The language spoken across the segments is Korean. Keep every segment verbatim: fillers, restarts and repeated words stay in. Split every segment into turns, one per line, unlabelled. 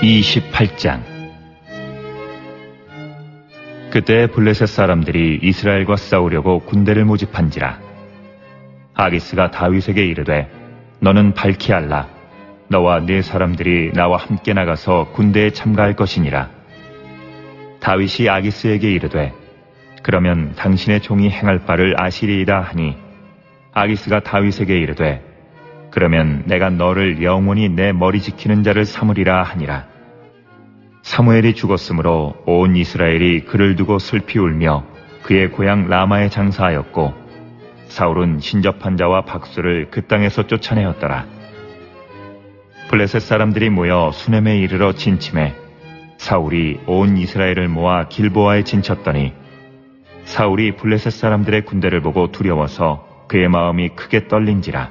이십팔 장. 그때 블레셋 사람들이 이스라엘과 싸우려고 군대를 모집한지라. 아기스가 다윗에게 이르되 너는 밝히 알라. 너와 네 사람들이 나와 함께 나가서 군대에 참가할 것이니라. 다윗이 아기스에게 이르되 그러면 당신의 종이 행할 바를 아시리이다 하니, 아기스가 다윗에게 이르되 그러면 내가 너를 영원히 내 머리 지키는 자를 삼으리라 하니라. 사무엘이 죽었으므로 온 이스라엘이 그를 두고 슬피 울며 그의 고향 라마에 장사하였고, 사울은 신접한 자와 박수를 그 땅에서 쫓아내었더라. 블레셋 사람들이 모여 수넴에 이르러 진침해 사울이 온 이스라엘을 모아 길보아에 진쳤더니, 사울이 블레셋 사람들의 군대를 보고 두려워서 그의 마음이 크게 떨린지라.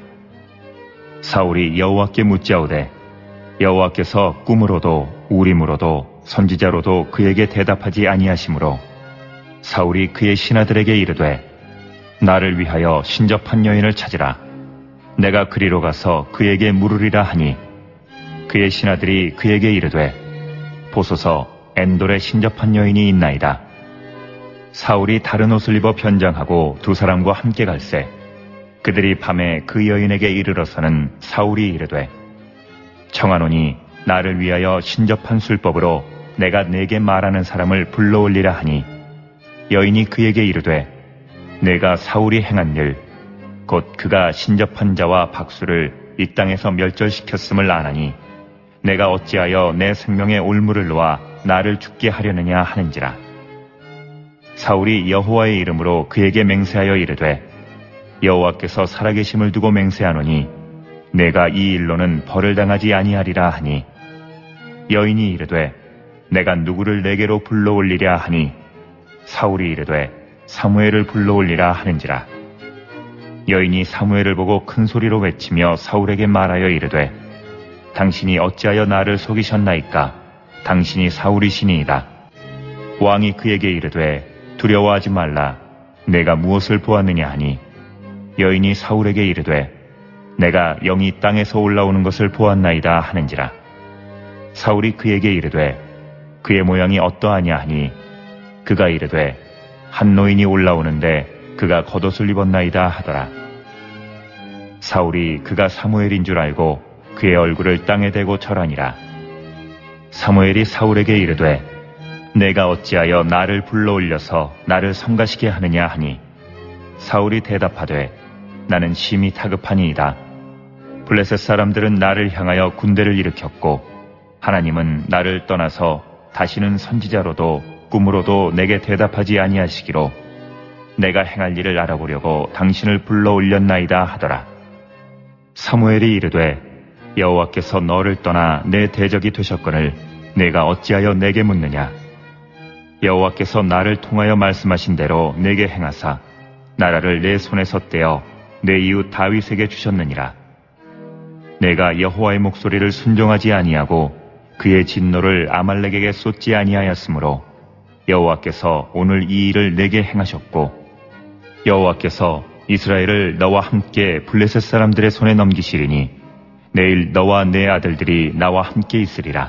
사울이 여호와께 묻자오되 여호와께서 꿈으로도 우림으로도 선지자로도 그에게 대답하지 아니하시므로 사울이 그의 신하들에게 이르되 나를 위하여 신접한 여인을 찾으라. 내가 그리로 가서 그에게 물으리라 하니, 그의 신하들이 그에게 이르되 보소서 엔돌에 신접한 여인이 있나이다. 사울이 다른 옷을 입어 변장하고 두 사람과 함께 갈새 그들이 밤에 그 여인에게 이르러서는 사울이 이르되 청하노니 나를 위하여 신접한 술법으로 내가 네게 말하는 사람을 불러올리라 하니, 여인이 그에게 이르되 내가 사울이 행한 일 곧 그가 신접한 자와 박수를 이 땅에서 멸절시켰음을 아나니 내가 어찌하여 내 생명의 올무를 놓아 나를 죽게 하려느냐 하는지라. 사울이 여호와의 이름으로 그에게 맹세하여 이르되 여호와께서 살아계심을 두고 맹세하노니 내가 이 일로는 벌을 당하지 아니하리라 하니, 여인이 이르되 내가 누구를 내게로 불러올리랴 하니, 사울이 이르되 사무엘을 불러올리라 하는지라. 여인이 사무엘을 보고 큰 소리로 외치며 사울에게 말하여 이르되 당신이 어찌하여 나를 속이셨나이까? 당신이 사울이시니이다. 왕이 그에게 이르되 두려워하지 말라. 내가 무엇을 보았느냐 하니, 여인이 사울에게 이르되 내가 영이 땅에서 올라오는 것을 보았나이다 하는지라. 사울이 그에게 이르되 그의 모양이 어떠하냐 하니, 그가 이르되 한 노인이 올라오는데 그가 겉옷을 입었나이다 하더라. 사울이 그가 사무엘인 줄 알고 그의 얼굴을 땅에 대고 절하니라. 사무엘이 사울에게 이르되 내가 어찌하여 나를 불러올려서 나를 성가시게 하느냐 하니, 사울이 대답하되 나는 심히 다급하니이다. 블레셋 사람들은 나를 향하여 군대를 일으켰고 하나님은 나를 떠나서 다시는 선지자로도 꿈으로도 내게 대답하지 아니하시기로 내가 행할 일을 알아보려고 당신을 불러올렸나이다 하더라. 사무엘이 이르되 여호와께서 너를 떠나 내 대적이 되셨거늘 내가 어찌하여 내게 묻느냐? 여호와께서 나를 통하여 말씀하신 대로 내게 행하사 나라를 내 손에서 떼어 내 이웃 다윗에게 주셨느니라. 내가 여호와의 목소리를 순종하지 아니하고 그의 진노를 아말렉에게 쏟지 아니하였으므로 여호와께서 오늘 이 일을 내게 행하셨고, 여호와께서 이스라엘을 너와 함께 블레셋 사람들의 손에 넘기시리니 내일 너와 내 아들들이 나와 함께 있으리라.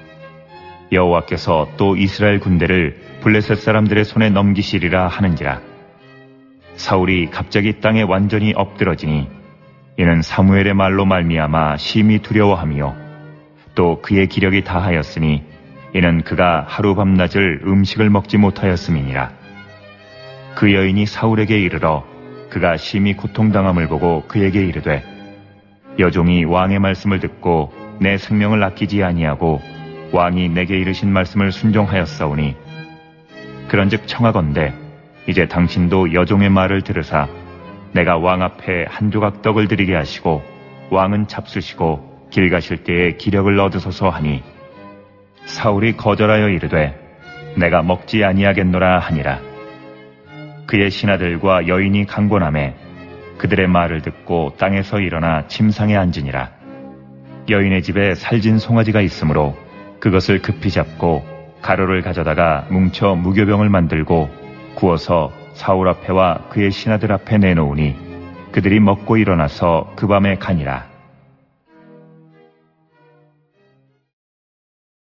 여호와께서 또 이스라엘 군대를 블레셋 사람들의 손에 넘기시리라 하는지라. 사울이 갑자기 땅에 완전히 엎드러지니 이는 사무엘의 말로 말미암아 심히 두려워하며 또 그의 기력이 다하였으니 이는 그가 하루 밤낮을 음식을 먹지 못하였음이니라. 그 여인이 사울에게 이르러 그가 심히 고통당함을 보고 그에게 이르되 여종이 왕의 말씀을 듣고 내 생명을 아끼지 아니하고 왕이 내게 이르신 말씀을 순종하였사오니, 그런즉 청하건대 이제 당신도 여종의 말을 들으사 내가 왕 앞에 한 조각 떡을 드리게 하시고 왕은 잡수시고 길 가실 때에 기력을 얻으소서 하니, 사울이 거절하여 이르되 내가 먹지 아니하겠노라 하니라. 그의 신하들과 여인이 강권하매 그들의 말을 듣고 땅에서 일어나 침상에 앉으니라. 여인의 집에 살진 송아지가 있으므로 그것을 급히 잡고 가루를 가져다가 뭉쳐 무교병을 만들고 구워서 사울 앞에와 그의 신하들 앞에 내놓으니 그들이 먹고 일어나서 그 밤에 가니라.